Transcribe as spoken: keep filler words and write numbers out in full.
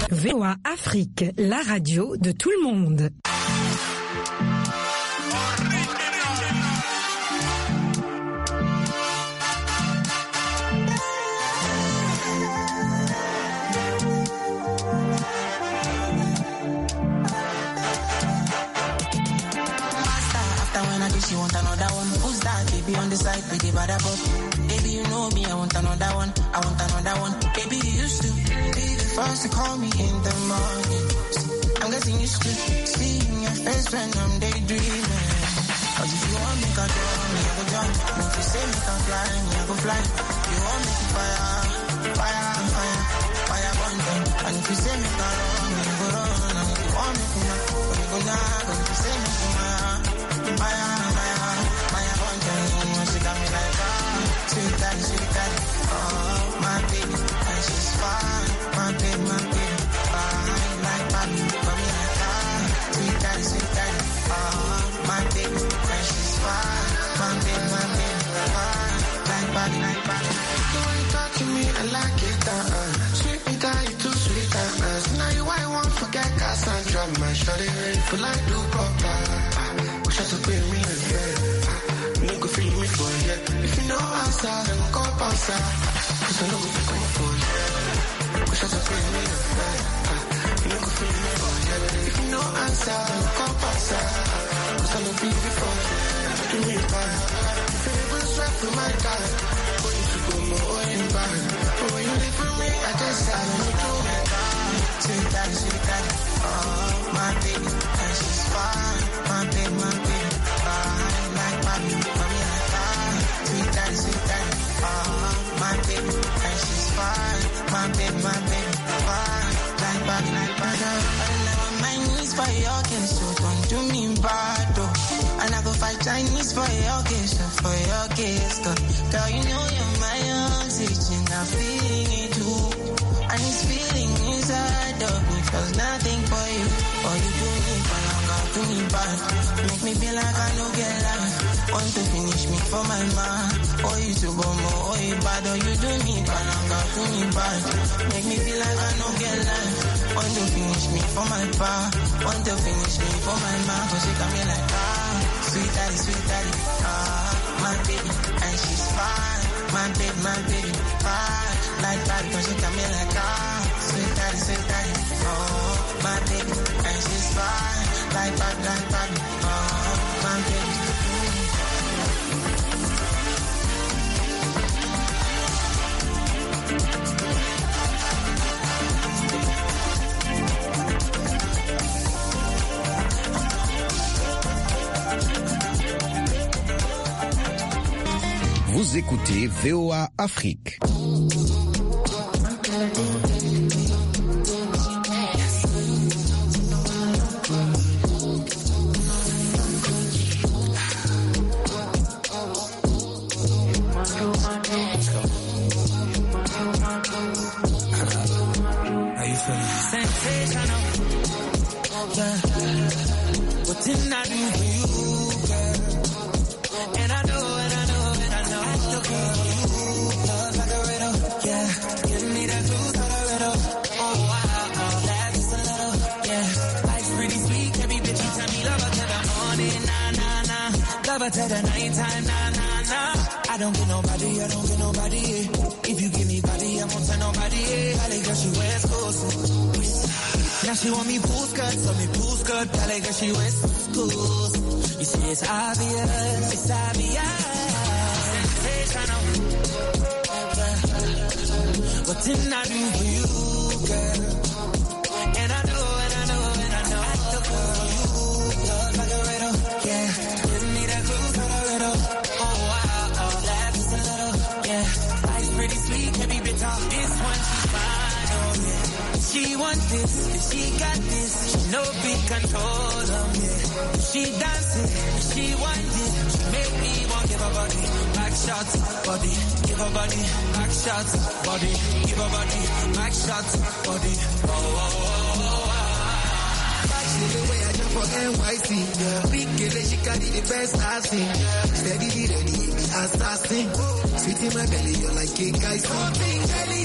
V O A Afrique, la radio de tout le monde. She want another one. Who's that? Baby on the side with the bad about. Baby, you know me, I want another one. I want another one. Baby, you used to be the first to call me in the morning. I'm getting used to seeing your face when I'm daydreaming. Cause if you want me, can jump me, I go jump. And if you say me can fly, me, I go fly. You want me to fire, fire, fire, fire, burn them. And if you say me can run, me, I go run. And if you want me to knock, me go knock. And if you say me can fire, fire. Sweet daddy, sweet daddy, oh, my baby, and she's fine, my baby, my baby, fine, like Bobby, mommy like that. Sweet daddy, sweet daddy, oh, my baby, and she's fine, my baby, my baby, fine, like Bobby, like Bobby. The way you talk to me, I like it, uh, sweet me down, you too sweet, uh, now you I won't forget Cassandra, my shawty ready for like do proper, wish I could pay me a bed. You could feel me for ya. If you know outside, then go up outside. Cause I know we can come for ya. Wish I could feel me a friend. You could feel me for ya. If you know outside, then go up outside. Cause I know we before ya. Do me bad. If you never sweat for my God, for you to go more in bad. But when you live for me, I just said, let me do it. Sweet daddy, sweet daddy, oh, my baby, and she's fine. My baby, my baby, fine, like Bobby. Sweet daddy, sweet daddy, oh, my baby, and she's fine, my baby, my baby, fine, like Bobby, like Bobby. I never mind knees for your case, so don't do me bad, though. And I go fight Chinese for your case, so for your case, girl. Girl, you know you're my oxygen, I'm feeling it too. And this feeling inside of me feels nothing for you. All you do me for longer, do me bad. Make me feel like I don't get life. Want to finish me for my man. Oh, you to go more, oh, you bad. Oh, you do me for longer, do me bad. Make me feel like I don't get life. Want to finish me for my pa. Want to finish me for my man. Cause she got me like, ah, sweet daddy, sweet daddy, ah, my baby, and she's fine. My baby, my baby, fine. Like that, cause she got me like, ah, sweet daddy, sweet daddy, oh, my baby, and she's fine. Like that, like that, oh, my baby. Vous écoutez V O A Afrique. To the nighttime, nah, nah, nah. I don't get nobody, I don't get nobody. If you give me body, I won't tell nobody. Valley girl, she wears clothes. Now she want me pool skirt, so me pool skirt. Valley girl, she wears schools. You see, it's obvious, it's obvious. Sensational. What didn't I do for you, girl? And I know, and I know, and I know. I do for you, love like a riddle, yeah. She want this, she got this, she no big control of me. She dancing, she want it, she make me want give her body, back shots, body, give her body, back shots, body, give her body, back shots, body. Oh, oh, oh, oh, oh. Back the way I jump for N Y C, yeah. Big girl, she carry the best I sing, yeah. Steady, ready, the assassin. Sweet in my belly, you're like a guy, something belly.